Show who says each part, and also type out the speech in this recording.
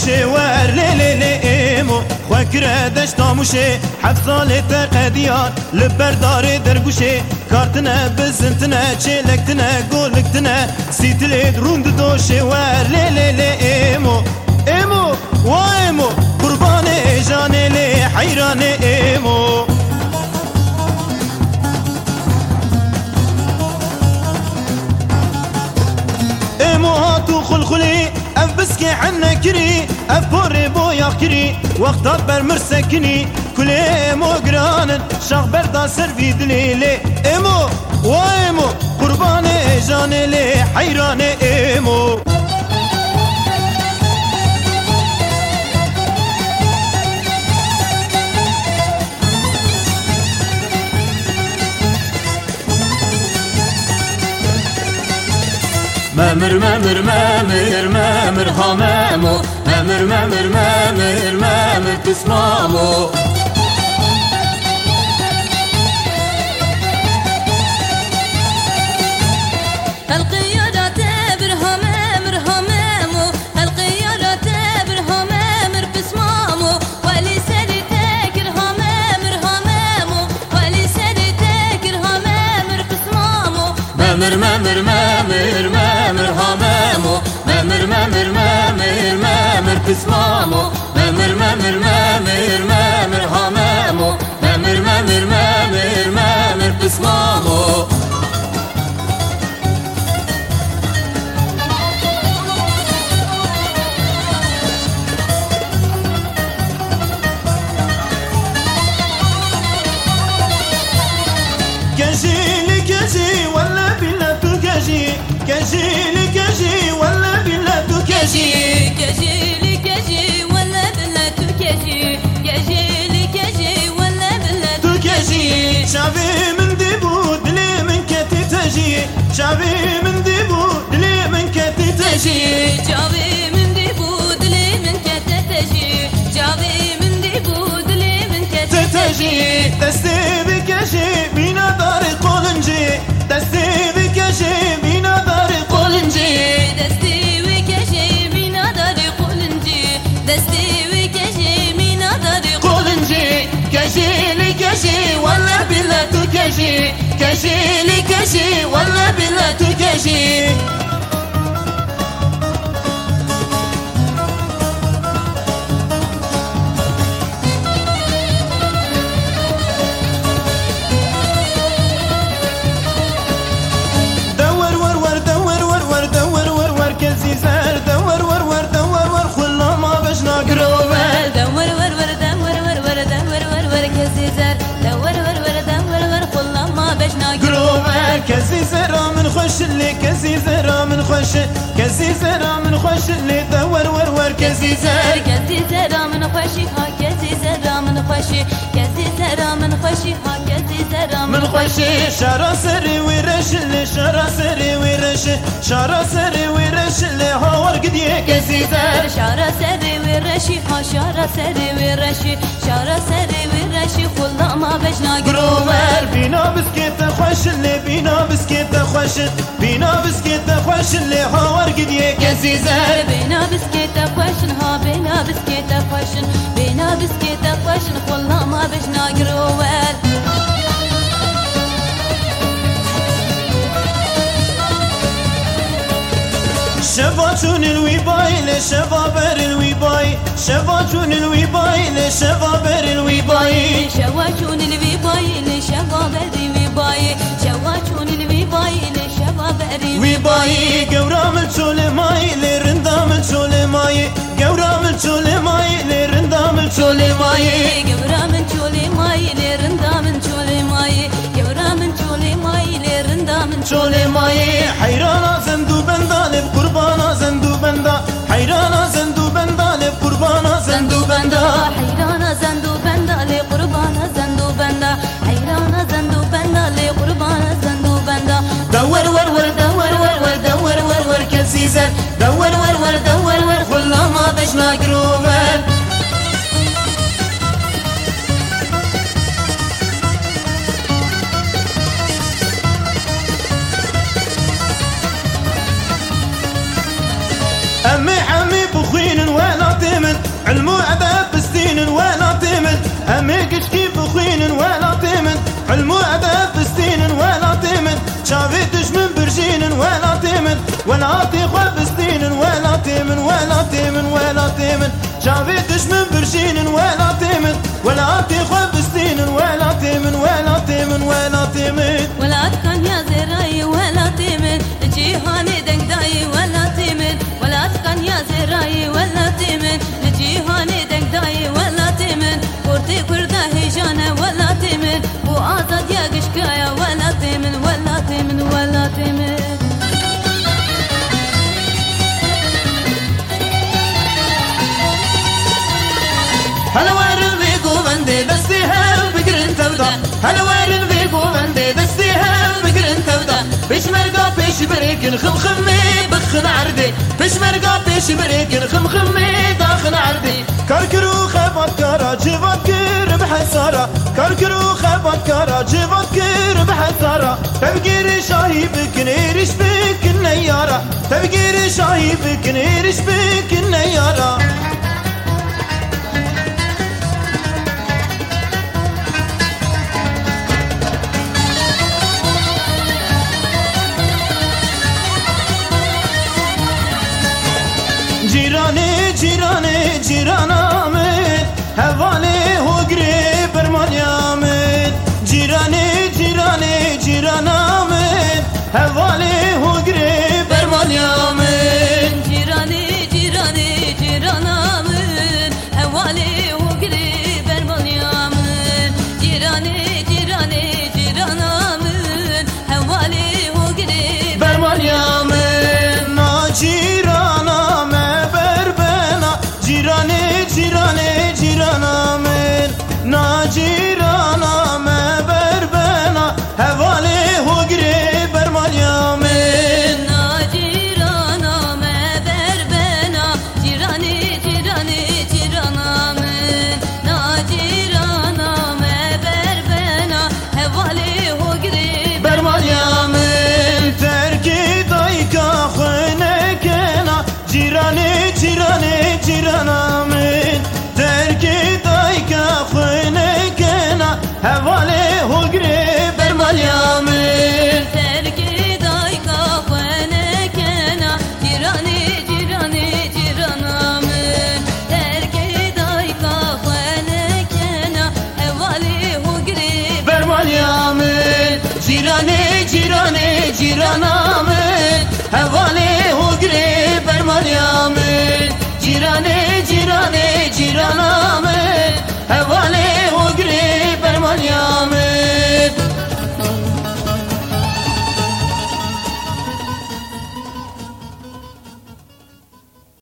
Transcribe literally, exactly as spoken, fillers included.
Speaker 1: موشي ور لي لي لي ايمو خوكره دشتا موشي حفصالي تقديان لبردار درگوشي كارتنا بزنتنا چلكتنا قولكتنا سيتلي روند دوشي ور لي لي لي ايمو ايمو وايمو قرباني جاني لي حيراني ايمو ايمو هاتو خلخلي اف بسكي حنا كري اف بوري بويا كري وقتات برمرسكني كل ايمو قرانن شاخ بردا سرفي دليلي ايمو وايمو قرباني جاني لي حيراني ايمو مامر مامر مامر مامر همامو مامر مامر مامر مامر تسمامو مامر مامر مامر مامر همامو مامر مامر مامر مامر تسمامو مامر مامر مامر مامر همامو مامر مامر مامر مامر تسمامو كجي كجي ولا بلا تكجي كجي كجي ولا بلا تكجي
Speaker 2: كجي كجي ولا بلا تكجي كجي كجي ولا بلا
Speaker 1: تكجي شافي من ديبو دلي من كتي تجي شافي من ديبو دلي من كتي تجي
Speaker 2: شافي من ديبو دلي من كتي تجي شافي من ديبو دلي من كتي تجي
Speaker 1: دستي بكجي بينا داري قولنجي دستي بكجي بينا داري قولنجي
Speaker 2: دستي وكجي بينا داري قولنجي دستي وكجي بينا داري
Speaker 1: قولنجي كجي لكجي ولا بلا تكجي كجي لكجي ولا بلا تكجي كزي زرا من خوش اللي كزي زرا من خوش كزي زرا من خوش اللي دور ور ور كزي زر
Speaker 2: كزي زرا من خوشي ها كزي زرا من خوشي كزي زرا من خوشي ها كزي زرا
Speaker 1: من خوشي شارا سري ورش اللي شارا سري ورش شارا سري ورش اللي هاور قديه كزي زر
Speaker 2: شارا سري ورشي ها شارا سري ورشي شارا سري ورشي خلا ما بجنا
Speaker 1: قرومر بينا بسكيت خوش اللي بينا بسكيت خوش بينا بسكيت خوش اللي هاور قديه كزي زر
Speaker 2: بينا بسكيت خوش ها بينا بسكيت خوش بينا بسكيت خوش خلا ما بجنا قرومر
Speaker 1: شفاچون الويباي لشفابر الويباي شفاچون الويباي لشفابر الويباي
Speaker 2: شواچون الويباي لشفابر الويباي شواچون الويباي لشفابر
Speaker 1: الويباي قورام الشول ماي لرندام الشول ماي قورام الشول ماي لرندام الشول ماي
Speaker 2: قورام الشول ماي لرندام الشول ماي قورام الشول ماي لرندام
Speaker 1: الشول ماي حيرانا زندو بندالب قربانا زندو بندا حيرانا زندو بندالب قربانا زندو بندا
Speaker 2: حيرانا زندو بندا لقربانا زندو بندا حيرانا زندو بندا لقربانا زندو بندا
Speaker 1: دور ور ور دور ور ور دور ور ور كزيزر دور ور ور دور ور خلا ما بجنا قرومر أمي حمي بخين ولا علم وأدب بستين ولا تمن أمي قشكي بخوين ولا تمن علم وأدب بستين ولا تمن شافتش من برجين ولا تمن ولا تخوى بستين ولا تمن ولا تمن ولا تمن شافتش من برجين ولا تمن ولا تخوى بستين ولا تمن ولا تمن ولا تمن
Speaker 2: ولا تكن يا زراي ولا تمن جيهاني دنگداي ولا تمن ولا تكن يا زراي ولا تمن جيهاني دنگداي ولا تمن كورتي كردا هيجانا ولا تمن بو آزاد يا قشكايا ولا تمن ولا تمن ولا تمن
Speaker 1: هلا وارد بيقو بندي دستي هل بقرن تبدا هلا وارد بيقو بندي دستي هل بقرن تبدا بيش مرقا بيش بريكن خم خمي بخن عردي بيش مرقا بيش بريكن خم خمي داخن عردي كركرو خبط كارا جيبات كير بحسارة كركرو خبط كارا جيبات كير بحسارة تبقير شاهي بكن ايرش بكن نيارة تبقير شاهي بكن ايرش بكن نيارة جيراني جيراني جيرانا من هوالي هو قريب برمانيا من جيراني جيراني جيرانا من هوالي هو قريب برمانيا من
Speaker 2: جيراني جيراني جيرانا من هوالي هو قريب برمانيا من جيراني جيراني جيرانا من هوالي هو قريب
Speaker 1: برمانيا من ما جيرانا جيراني جيراني جيرانا من نا جيرانا ما بربنا هوالي هو قريب برمانيا من
Speaker 2: نا جيرانا ما بربنا جيراني جيراني جيرانا من نا جيرانا ما بربنا هوالي هو قريب
Speaker 1: برمانيا من تركي دايكا خنكنا جيراني جيراني جيرانا من تركي دايكا خنكنا هوالي هو قريب برمانيا من
Speaker 2: تركي دايكا خنكنا جيراني جيراني جيرانا من تركي دايكا خنكنا هوالي هو قريب
Speaker 1: برمانيا من جيراني جيراني جيرانا من هوالي هو قريب برمانيا من جيراني جيراني جيرانا من